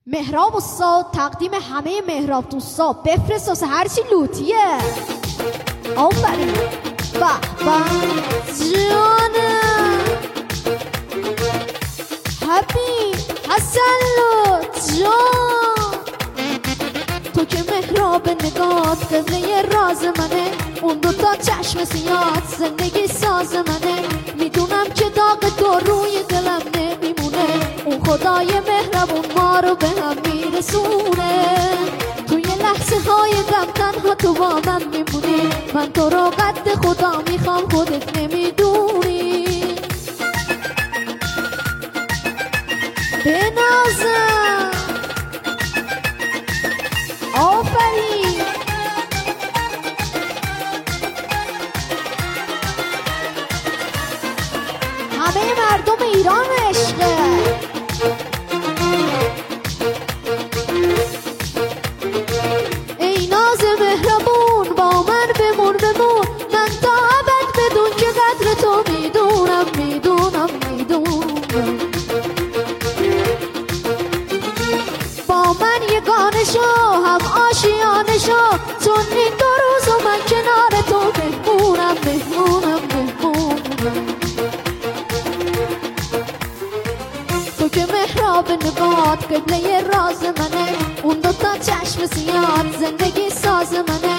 مهراب استاد تقدیم همه مهراب دوستا بفرست واسه هرچی لوتیه. آفرین. به به جانم حبیب حسن لوت جان، تو که مهراب نگات قبله راز منه، اون دوتا چشم سیاد زندگی ساز منه. میدونم که داغ تو روی دلم نمیمونه، اون خدای مهربون ما رو به هم میرسونه. توی لحظه های غم تنها تو با من میمونی، من تو رو قد خدا میخوام خودت نمیدونی. بنازم آفرین. همه مردم ایران عشقه. ای ناز مهربون با من بمون بمون، من تا ابد بدون که قدر تو میدونم میدونم میدونم. با من یگانه شو هم آشیانه شو، چون این دو روز من کنار تو بمونم بمونم بمونم. تو که مهراب نگات قبله راز منه، اون دوتا چشم سیاد زندگی ساز منه.